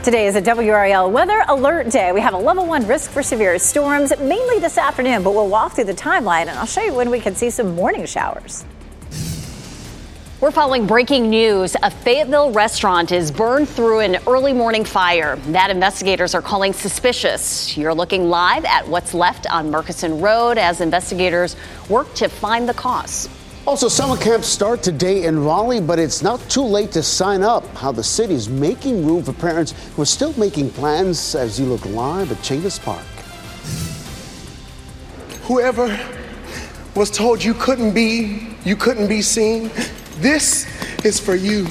Today is a WRAL weather alert day. We have a level 1 risk for severe storms, mainly this afternoon, but we'll walk through the timeline and I'll show you when we can see some morning showers. We're following breaking news. A Fayetteville restaurant is burned through an early morning fire that investigators are calling suspicious. You're looking live at what's left on Murchison Road as investigators work to find the cause. Also, summer camps start today in Raleigh, but it's not too late to sign up. How the city is making room for parents who are still making plans as you look live at Chambers Park. Whoever was told you couldn't be seen, this is for you.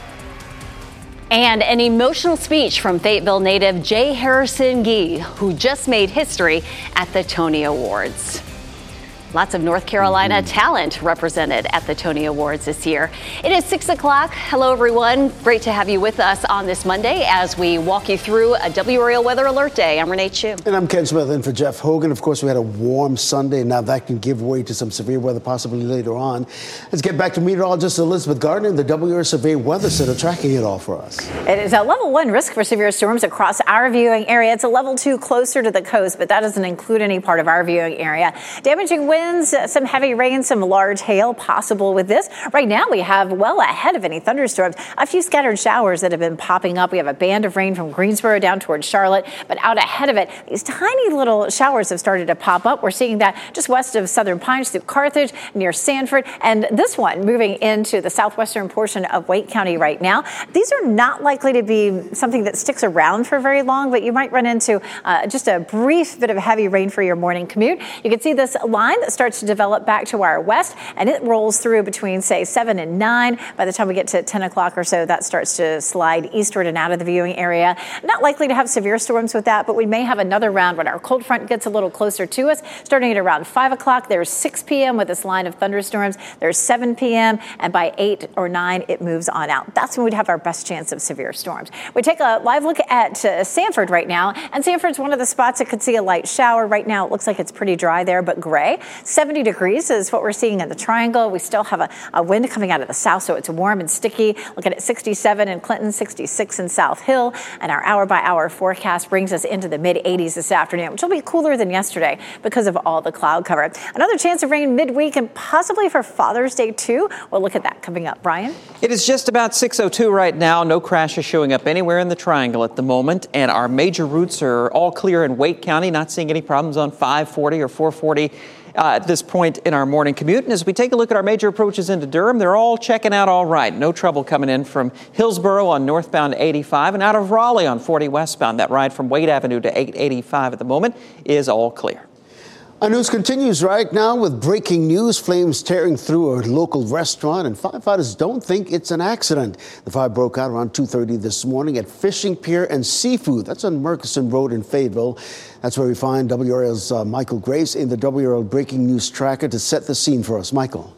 And an emotional speech from Fayetteville native Jay Harrison Gee, who just made history at the Tony Awards. Lots of North Carolina talent represented at the Tony Awards this year. It is 6 o'clock. Hello, everyone. Great to have you with us on this Monday as we walk you through a WRAL Weather Alert Day. I'm Renee Chu. And I'm Ken Smith in for Jeff Hogan. Of course, we had a warm Sunday. Now that can give way to some severe weather possibly later on. Let's get back to meteorologist Elizabeth Gardner in the WRAL Survey Weather Center tracking it all for us. It is a level 1 risk for severe storms across our viewing area. It's a level 2 closer to the coast, but that doesn't include any part of our viewing area. Damaging winds, some heavy rain, some large hail possible with this. Right now we have well ahead of any thunderstorms, a few scattered showers that have been popping up. We have a band of rain from Greensboro down towards Charlotte, but out ahead of it, these tiny little showers have started to pop up. We're seeing that just west of Southern Pines through Carthage, near Sanford, and this one moving into the southwestern portion of Wake County right now. These are not likely to be something that sticks around for very long, but you might run into just a brief bit of heavy rain for your morning commute. You can see this line that starts to develop back to our west, and it rolls through between, say, 7 and 9. By the time we get to 10 o'clock or so, that starts to slide eastward and out of the viewing area. Not likely to have severe storms with that, but we may have another round when our cold front gets a little closer to us. Starting at around 5 o'clock, there's 6 p.m. with this line of thunderstorms. There's 7 p.m., and by 8 or 9, it moves on out. That's when we'd have our best chance of severe storms. We take a live look at Sanford right now, and Sanford's one of the spots that could see a light shower. Right now, it looks like it's pretty dry there, but gray. 70 degrees is what we're seeing in the Triangle. We still have a wind coming out of the south, so it's warm and sticky. Looking at 67 in Clinton, 66 in South Hill, and our hour-by-hour forecast brings us into the mid-80s this afternoon, which will be cooler than yesterday because of all the cloud cover. Another chance of rain midweek and possibly for Father's Day, too. We'll look at that coming up. Brian? It is just about 6:02 right now. No crashes showing up anywhere in the Triangle at the moment, and our major routes are all clear in Wake County. Not seeing any problems on 540 or 440. At this point in our morning commute. And as we take a look at our major approaches into Durham, they're all checking out all right. No trouble coming in from Hillsborough on northbound 85 and out of Raleigh on 40 westbound. That ride from Wade Avenue to 885 at the moment is all clear. Our news continues right now with breaking news. Flames tearing through a local restaurant, and firefighters don't think it's an accident. The fire broke out around 2:30 this morning at Fishing Pier and Seafood. That's on Murchison Road in Fayetteville. That's where we find WRAL's Michael Grace in the WRAL Breaking News Tracker to set the scene for us. Michael.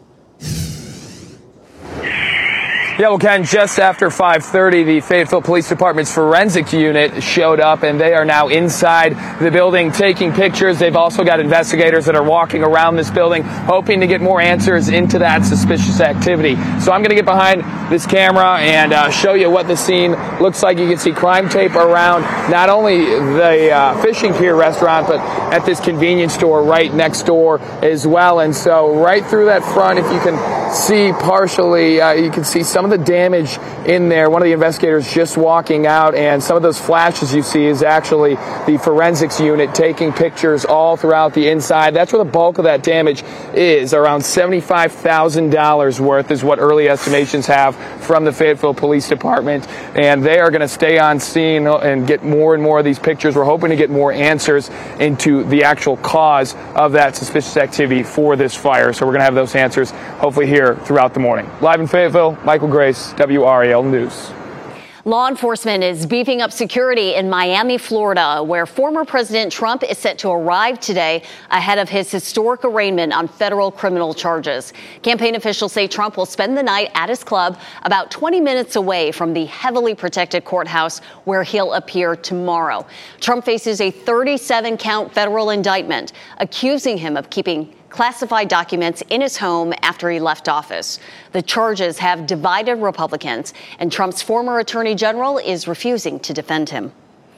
Yeah, well, Ken, just after 5:30, the Fayetteville Police Department's forensics unit showed up, and they are now inside the building taking pictures. They've also got investigators that are walking around this building, hoping to get more answers into that suspicious activity. So I'm going to get behind this camera and show you what the scene looks like. You can see crime tape around not only the Fishing Pier restaurant, but at this convenience store right next door as well. And so right through that front, if you can see partially, you can see some of the damage in there. One of the investigators just walking out, and some of those flashes you see is actually the forensics unit taking pictures all throughout the inside. That's where the bulk of that damage is. Around $75,000 worth is what early estimations have from the Fayetteville Police Department, and they are going to stay on scene and get more and more of these pictures. We're hoping to get more answers into the actual cause of that suspicious activity for this fire. So we're going to have those answers hopefully here throughout the morning. Live in Fayetteville, Michael Grace, WRAL News. Law enforcement is beefing up security in Miami, Florida, where former President Trump is set to arrive today ahead of his historic arraignment on federal criminal charges. Campaign officials say Trump will spend the night at his club about 20 minutes away from the heavily protected courthouse where he'll appear tomorrow. Trump faces a 37-count federal indictment accusing him of keeping classified documents in his home after he left office. The charges have divided Republicans, and Trump's former attorney general is refusing to defend him.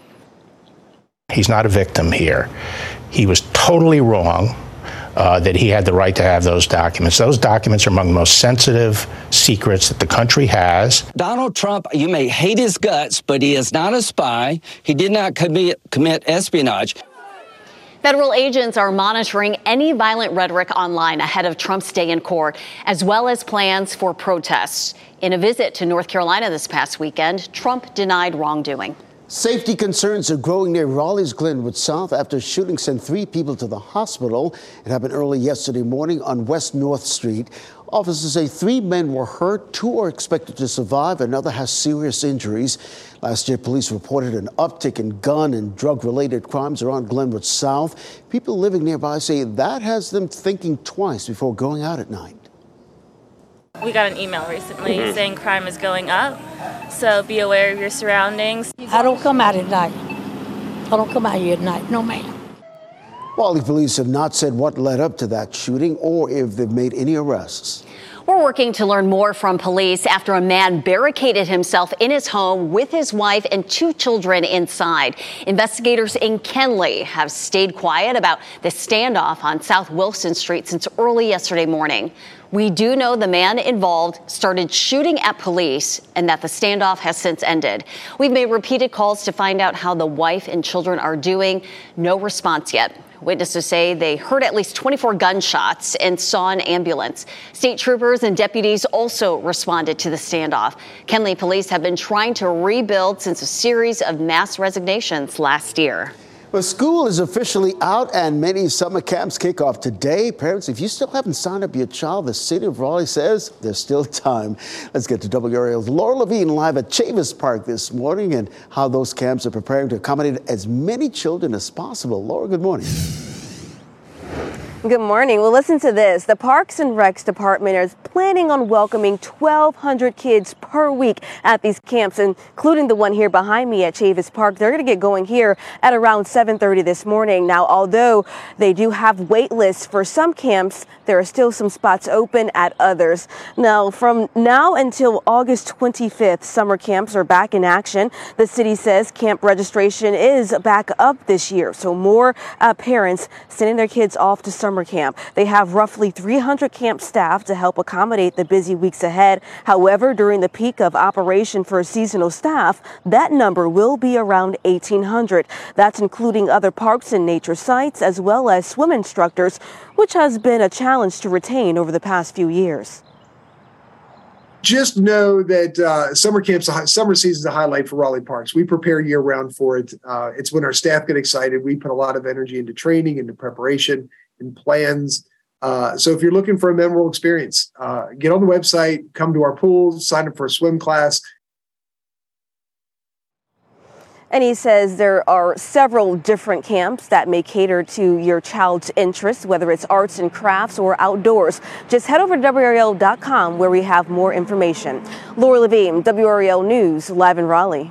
He's not a victim here. He was totally wrong that he had the right to have those documents. Those documents are among the most sensitive secrets that the country has. Donald Trump, you may hate his guts, but he is not a spy. He did not commit espionage. Federal agents are monitoring any violent rhetoric online ahead of Trump's day in court, as well as plans for protests. In a visit to North Carolina this past weekend, Trump denied wrongdoing. Safety concerns are growing near Raleigh's Glenwood South after shooting sent 3 people to the hospital. It happened early yesterday morning on West North Street. Officers say 3 men were hurt, 2 are expected to survive, another has serious injuries. Last year, police reported an uptick in gun and drug-related crimes around Glenwood South. People living nearby say that has them thinking twice before going out at night. We got an email recently saying crime is going up, so be aware of your surroundings. I don't come out at night. I don't come out here at night, no ma'am. Raleigh police have not said what led up to that shooting or if they've made any arrests. We're working to learn more from police after a man barricaded himself in his home with his wife and 2 children inside. Investigators in Kenly have stayed quiet about the standoff on South Wilson Street since early yesterday morning. We do know the man involved started shooting at police and that the standoff has since ended. We've made repeated calls to find out how the wife and children are doing. No response yet. Witnesses say they heard at least 24 gunshots and saw an ambulance. State troopers and deputies also responded to the standoff. Kenly police have been trying to rebuild since a series of mass resignations last year. Well, school is officially out and many summer camps kick off today. Parents, if you still haven't signed up your child, the city of Raleigh says there's still time. Let's get to WRAL's Laura Levine live at Chavis Park this morning and how those camps are preparing to accommodate as many children as possible. Laura, good morning. Good morning. Well, listen to this. The Parks and Recs Department is planning on welcoming 1,200 kids per week at these camps, including the one here behind me at Chavis Park. They're going to get going here at around 7:30 this morning. Now, although they do have wait lists for some camps, there are still some spots open at others. Now, from now until August 25th, summer camps are back in action. The city says camp registration is back up this year, so more parents sending their kids off to summer camp. They have roughly 300 camp staff to help accommodate the busy weeks ahead. However, during the peak of operation for seasonal staff, that number will be around 1,800. That's including other parks and nature sites as well as swim instructors, which has been a challenge to retain over the past few years. Just know that summer season is a highlight for Raleigh Parks. We prepare year-round for it. It's when our staff get excited. We put a lot of energy into training, into preparation, and plans. So if you're looking for a memorable experience, get on the website, come to our pool, sign up for a swim class. And he says there are several different camps that may cater to your child's interests, whether it's arts and crafts or outdoors. Just head over to WRAL.com where we have more information. Laura Levine, WRAL News, live in Raleigh.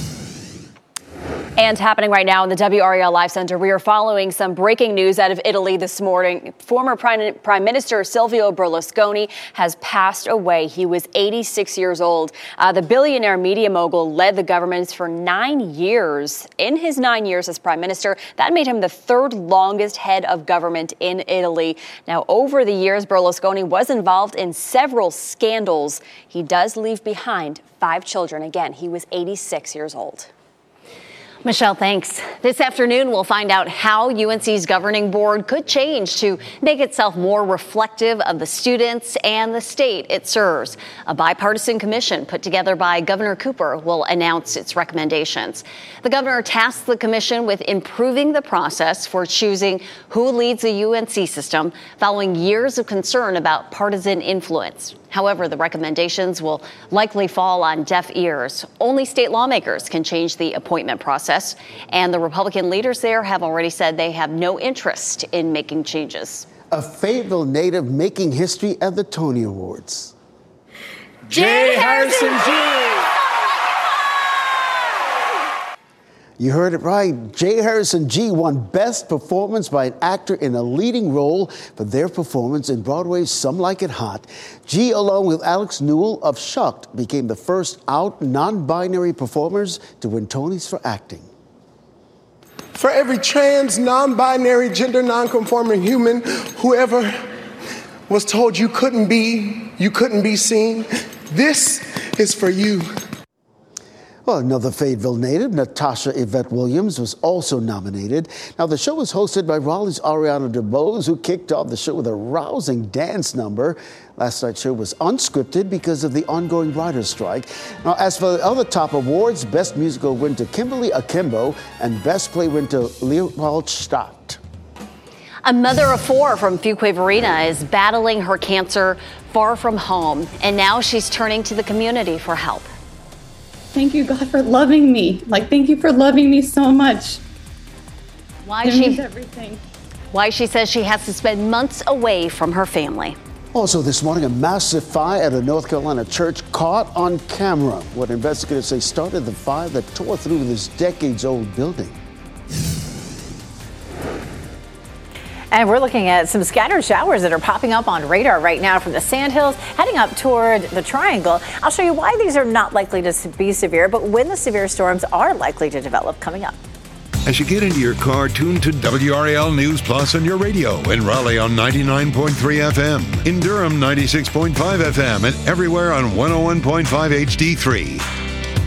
And happening right now in the WRAL Live Center, we are following some breaking news out of Italy this morning. Former Prime Minister Silvio Berlusconi has passed away. He was 86 years old. The billionaire media mogul led the government for 9 years. In his 9 years as prime minister, that made him the 3rd longest head of government in Italy. Now, over the years, Berlusconi was involved in several scandals. He does leave behind 5 children. Again, he was 86 years old. Michelle, thanks. This afternoon, we'll find out how UNC's governing board could change to make itself more reflective of the students and the state it serves. A bipartisan commission put together by Governor Cooper will announce its recommendations. The governor tasked the commission with improving the process for choosing who leads the UNC system following years of concern about partisan influence. However, the recommendations will likely fall on deaf ears. Only state lawmakers can change the appointment process, and the Republican leaders there have already said they have no interest in making changes. A Fayetteville native making history at the Tony Awards. J. Harrison G. You heard it right. J. Harrison Ghee won Best Performance by an Actor in a Leading Role for their performance in Broadway's Some Like It Hot. Ghee, along with Alex Newell of Shucked, became the first out non-binary performers to win Tonys for acting. For every trans, non-binary, gender non-conforming human, whoever was told you couldn't be seen, this is for you. Well, another Fayetteville native, Natasha Yvette Williams, was also nominated. Now, the show was hosted by Raleigh's Ariana DeBose, who kicked off the show with a rousing dance number. Last night's show was unscripted because of the ongoing writer's strike. Now, as for the other top awards, Best Musical went to Kimberly Akimbo, and Best Play went to Leopold Stadt. A mother of four from Fuquay-Varina is battling her cancer far from home, and now she's turning to the community for help. Thank you, God, for loving me. Thank you for loving me so much. Why she says she has to spend months away from her family. Also this morning, a massive fire at a North Carolina church caught on camera. What investigators say started the fire that tore through this decades-old building. And we're looking at some scattered showers that are popping up on radar right now from the Sandhills, heading up toward the Triangle. I'll show you why these are not likely to be severe, but when the severe storms are likely to develop coming up. As you get into your car, tune to WRAL News Plus on your radio. In Raleigh on 99.3 FM. In Durham, 96.5 FM. And everywhere on 101.5 HD3.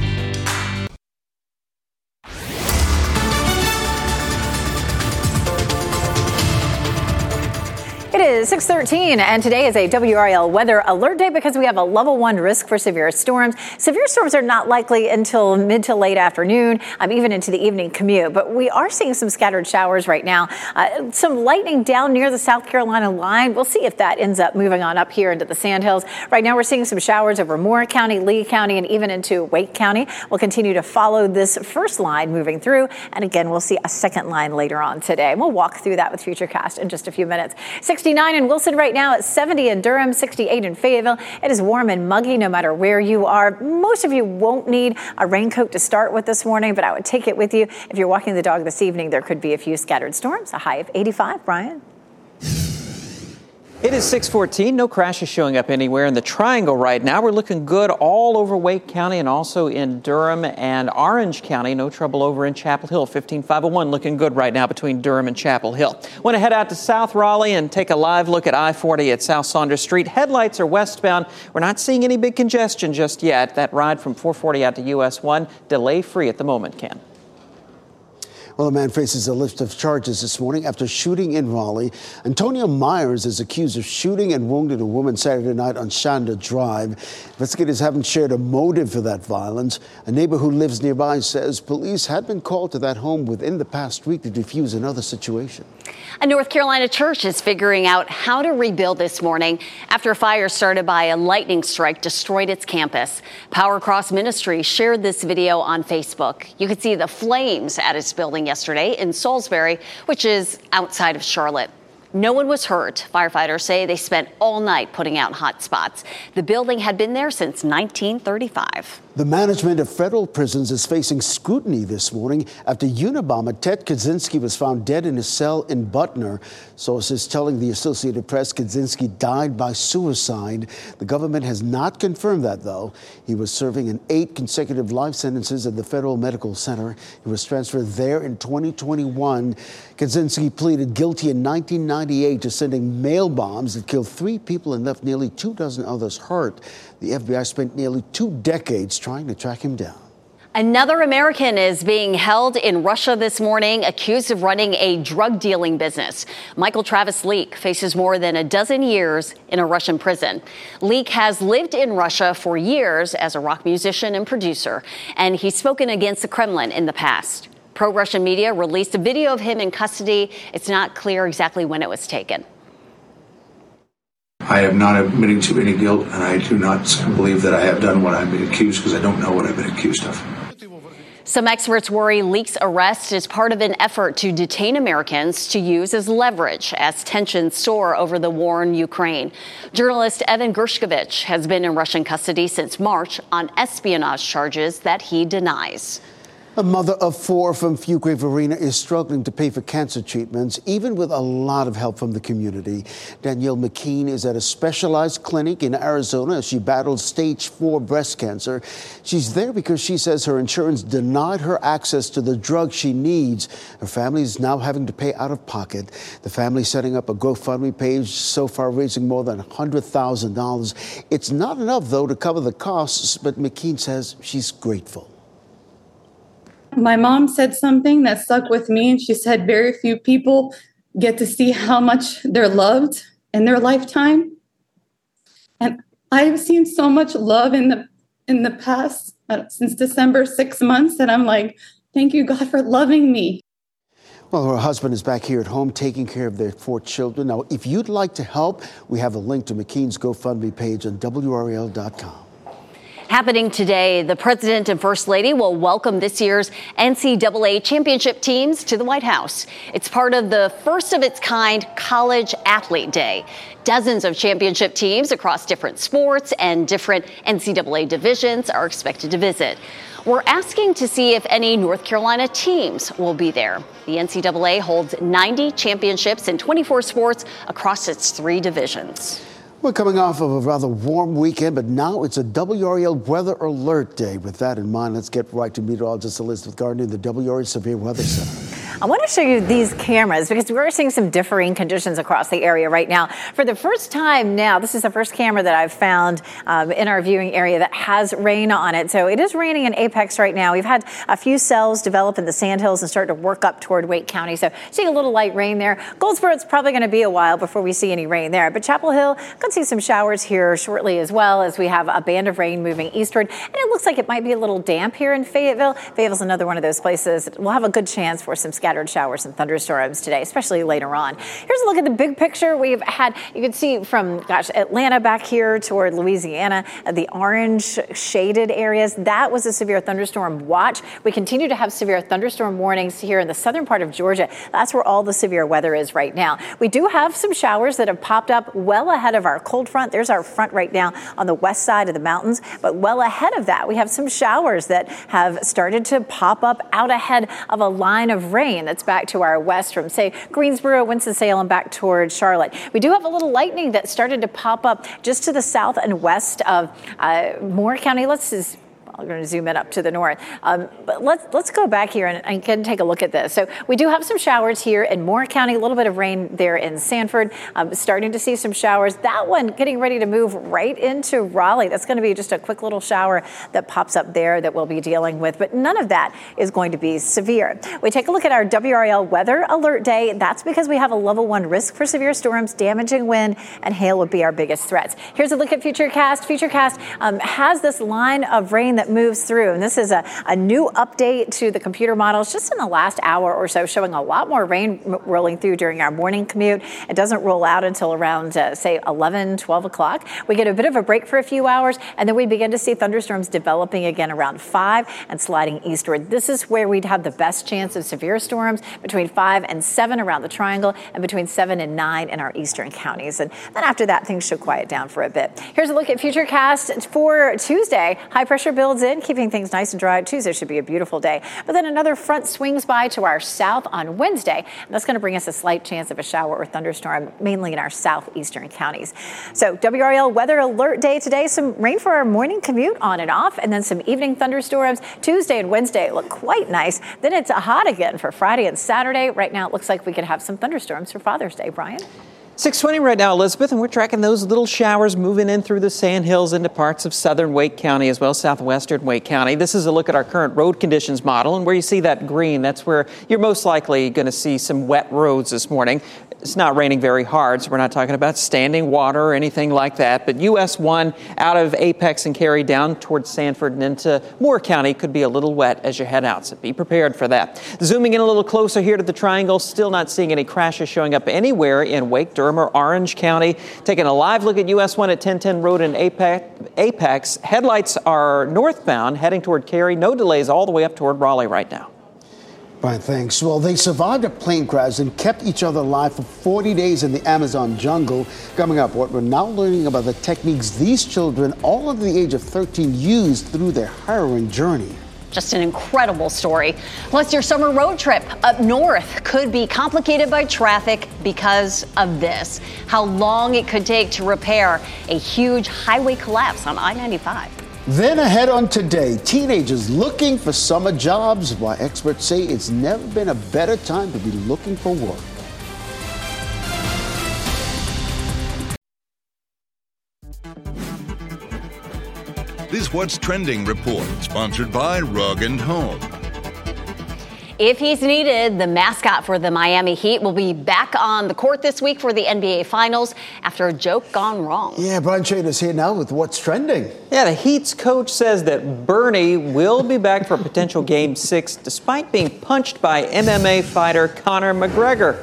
It is 6:13, and today is a WRAL weather alert day because we have a level 1 risk for severe storms. Severe storms are not likely until mid to late afternoon, even into the evening commute. But we are seeing some scattered showers right now. Some lightning down near the South Carolina line. We'll see if that ends up moving on up here into the Sandhills. Right now, we're seeing some showers over Moore County, Lee County, and even into Wake County. We'll continue to follow this first line moving through. And again, we'll see a second line later on today. We'll walk through that with Futurecast in just a few minutes. 69 in Wilson right now, at 70 in Durham, 68 in Fayetteville. It is warm and muggy no matter where you are. Most of you won't need a raincoat to start with this morning, but I would take it with you. If you're walking the dog this evening, there could be a few scattered storms, a high of 85. Brian? It is 6:14. No crashes showing up anywhere in the Triangle right now. We're looking good all over Wake County and also in Durham and Orange County. No trouble over in Chapel Hill. 15501 looking good right now between Durham and Chapel Hill. Want to head out to South Raleigh and take a live look at I-40 at South Saunders Street. Headlights are westbound. We're not seeing any big congestion just yet. That ride from 440 out to US 1, delay free at the moment, Ken. Well, a man faces a list of charges this morning after shooting in Raleigh. Antonio Myers is accused of shooting and wounding a woman Saturday night on Shanda Drive. Investigators haven't shared a motive for that violence. A neighbor who lives nearby says police had been called to that home within the past week to defuse another situation. A North Carolina church is figuring out how to rebuild this morning after a fire started by a lightning strike destroyed its campus. Power Cross Ministries shared this video on Facebook. You could see the flames at its building yesterday in Salisbury, which is outside of Charlotte. No one was hurt. Firefighters say they spent all night putting out hot spots. The building had been there since 1935. The management of federal prisons is facing scrutiny this morning after Unabomber Ted Kaczynski was found dead in his cell in Butner. Sources telling the Associated Press Kaczynski died by suicide. The government has not confirmed that, though. He was serving in 8 consecutive life sentences at the Federal Medical Center. He was transferred there in 2021. Kaczynski pleaded guilty in 1998 to sending mail bombs that killed 3 people and left nearly 24 others hurt. The FBI spent nearly 2 decades trying to track him down. Another American is being held in Russia this morning, accused of running a drug dealing business. Michael Travis Leak faces more than a dozen years in a Russian prison. Leak has lived in Russia for years as a rock musician and producer, and he's spoken against the Kremlin in the past. Pro-Russian media released a video of him in custody. It's not clear exactly when it was taken. I am not admitting to any guilt, and I do not believe that I have done what I've been accused because I don't know what I've been accused of. Some experts worry Leak's arrest is part of an effort to detain Americans to use as leverage as tensions soar over the war in Ukraine. Journalist Evan Gershkovich has been in Russian custody since March on espionage charges that he denies. A mother of 4 from Fuquay Varina is struggling to pay for cancer treatments, even with a lot of help from the community. Danielle McKean is at a specialized clinic in Arizona as she battles stage 4 breast cancer. She's there because she says her insurance denied her access to the drug she needs. Her family is now having to pay out of pocket. The family setting up a GoFundMe page, so far raising more than $100,000. It's not enough, though, to cover the costs, but McKean says she's grateful. My mom said something that stuck with me, and she said very few people get to see how much they're loved in their lifetime. And I've seen so much love in the past, since December, 6 months, that I'm like, thank you, God, for loving me. Well, her husband is back here at home taking care of their 4 children. Now, if you'd like to help, we have a link to McKean's GoFundMe page on WRAL.com. Happening today, the president and first lady will welcome this year's NCAA championship teams to the White House. It's part of the first of its kind College Athlete Day. Dozens of championship teams across different sports and different NCAA divisions are expected to visit. We're asking to see if any North Carolina teams will be there. The NCAA holds 90 championships in 24 sports across its 3 divisions. We're coming off of a rather warm weekend, but now it's a WRAL Weather Alert Day. With that in mind, let's get right to meteorologist Elizabeth Gardner in the WRAL Severe Weather Center. I want to show you these cameras because we're seeing some differing conditions across the area right now. For the first time now, this is the first camera that I've found in our viewing area that has rain on it. So it is raining in Apex right now. We've had a few cells develop in the Sandhills and start to work up toward Wake County. So seeing a little light rain there. Goldsboro, it's probably going to be a while before we see any rain there. But Chapel Hill, going to see some showers here shortly as well as we have a band of rain moving eastward. And it looks like it might be a little damp here in Fayetteville. Fayetteville's another one of those places. We'll have a good chance for some scattered showers and thunderstorms today, especially later on. Here's a look at the big picture. We've had, you can see from, Atlanta back here toward Louisiana, the orange shaded areas. That was a severe thunderstorm watch. We continue to have severe thunderstorm warnings here in the southern part of Georgia. That's where all the severe weather is right now. We do have some showers that have popped up well ahead of our cold front. There's our front right now on the west side of the mountains. But well ahead of that, we have some showers that have started to pop up out ahead of a line of rain that's back to our west from, say, Greensboro, Winston-Salem, back toward Charlotte. We do have a little lightning that started to pop up just to the south and west of Moore County. I'm going to zoom in up to the north. But let's go back here and again take a look at this. So we do have some showers here in Moore County, a little bit of rain there in Sanford, starting to see some showers. That one getting ready to move right into Raleigh. That's going to be just a quick little shower that pops up there that we'll be dealing with. But none of that is going to be severe. We take a look at our WRAL Weather Alert Day. That's because we have a level 1 risk for severe storms, damaging wind, and hail would be our biggest threats. Here's a look at Futurecast. Futurecast has this line of rain that moves through. And this is a new update to the computer models just in the last hour or so, showing a lot more rain rolling through during our morning commute. It doesn't roll out until around, say, 11, 12 o'clock. We get a bit of a break for a few hours, and then we begin to see thunderstorms developing again around 5 and sliding eastward. This is where we'd have the best chance of severe storms between 5 and 7 around the triangle and between 7 and 9 in our eastern counties. And then after that, things should quiet down for a bit. Here's a look at Futurecast for Tuesday. High pressure builds in, keeping things nice and dry. Tuesday should be a beautiful day. But then another front swings by to our south on Wednesday, and that's going to bring us a slight chance of a shower or thunderstorm, mainly in our southeastern counties. So WRAL Weather Alert Day today. Some rain for our morning commute on and off, and then some evening thunderstorms. Tuesday and Wednesday look quite nice. Then it's hot again for Friday and Saturday. Right now it looks like we could have some thunderstorms for Father's Day. Brian? 6:20 right now, Elizabeth, and we're tracking those little showers moving in through the Sandhills into parts of southern Wake County as well as southwestern Wake County. This is a look at our current road conditions model, and where you see that green, that's where you're most likely going to see some wet roads this morning. It's not raining very hard, so we're not talking about standing water or anything like that. But US 1 out of Apex and Cary down towards Sanford and into Moore County could be a little wet as you head out, so be prepared for that. Zooming in a little closer here to the Triangle, still not seeing any crashes showing up anywhere in Wake, Durham, or Orange County. Taking a live look at US 1 at 1010 Road in Apex. Headlights are northbound, heading toward Cary. No delays all the way up toward Raleigh right now. Brian, thanks. Well, they survived a plane crash and kept each other alive for 40 days in the Amazon jungle. Coming up, what we're now learning about the techniques these children, all under the age of 13, used through their harrowing journey. Just an incredible story. Plus, your summer road trip up north could be complicated by traffic because of this. How long it could take to repair a huge highway collapse on I-95. Then ahead on Today, teenagers looking for summer jobs, why experts say it's never been a better time to be looking for work. This What's Trending report, sponsored by Rug & Home. If he's needed, the mascot for the Miami Heat will be back on the court this week for the NBA Finals after a joke gone wrong. Yeah, Brian Trader's here now with What's Trending. Yeah, the Heat's coach says that Bernie will be back for a potential Game 6 despite being punched by MMA fighter Conor McGregor.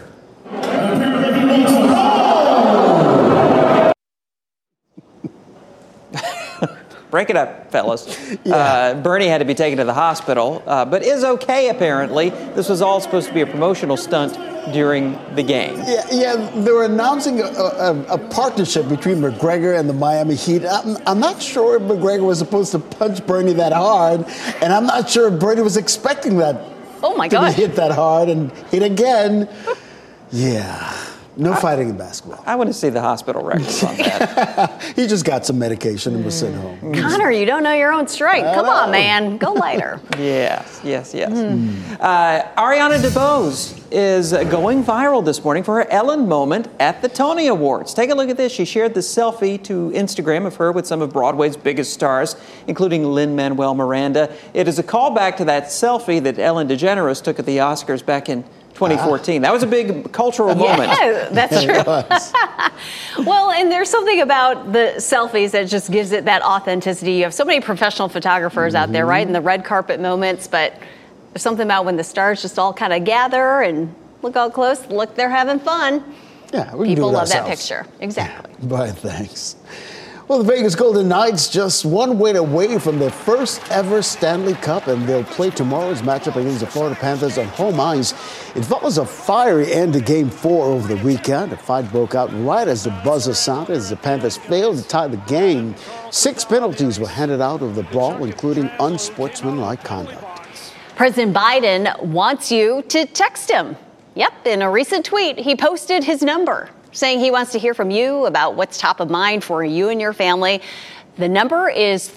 Break it up, fellas. Yeah. Bernie had to be taken to the hospital, but is okay, apparently. This was all supposed to be a promotional stunt during the game. Yeah, they were announcing a partnership between McGregor and the Miami Heat. I'm not sure if McGregor was supposed to punch Bernie that hard, and I'm not sure if Bernie was expecting that. Oh, my God. To be hit that hard and hit again. Yeah. No fighting in basketball. I want to see the hospital records on that. He just got some medication and was sent home. Connor, you don't know your own strength. Come on, man. Go later. Yes. Ariana DeBose is going viral this morning for her Ellen moment at the Tony Awards. Take a look at this. She shared the selfie to Instagram of her with some of Broadway's biggest stars, including Lin-Manuel Miranda. It is a callback to that selfie that Ellen DeGeneres took at the Oscars back in 2014. That was a big cultural moment. Yeah, that's true. Well, and there's something about the selfies that just gives it that authenticity. You have so many professional photographers out there, right? In the red carpet moments, but there's something about when the stars just all kind of gather and look all close. Look, they're having fun. Yeah, we can People do it love that ourselves. picture. Exactly. Brian, thanks. Well, the Vegas Golden Knights just one win away from their first ever Stanley Cup, and they'll play tomorrow's matchup against the Florida Panthers on home ice. It follows a fiery end to Game 4 over the weekend. A fight broke out right as the buzzer sounded as the Panthers failed to tie the game. 6 penalties were handed out of the brawl, including unsportsmanlike conduct. President Biden wants you to text him. Yep, in a recent tweet, he posted his number, saying he wants to hear from you about what's top of mind for you and your family. The number is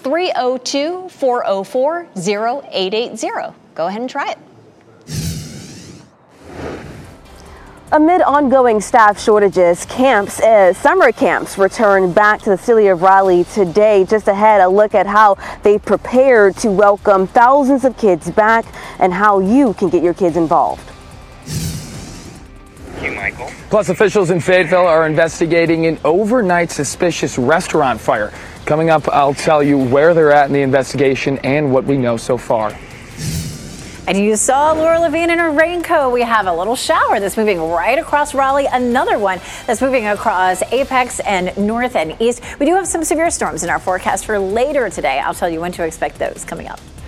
302-404-0880. Go ahead and try it. Amid ongoing staff shortages, summer camps return back to the city of Raleigh today. Just ahead, a look at how they prepared to welcome thousands of kids back and how you can get your kids involved. Michael. Plus, officials in Fayetteville are investigating an overnight suspicious restaurant fire. Coming up, I'll tell you where they're at in the investigation and what we know so far. And you saw Laura Levine in her raincoat. We have a little shower that's moving right across Raleigh, another one that's moving across Apex and north and east. We do have some severe storms in our forecast for later today. I'll tell you when to expect those coming up.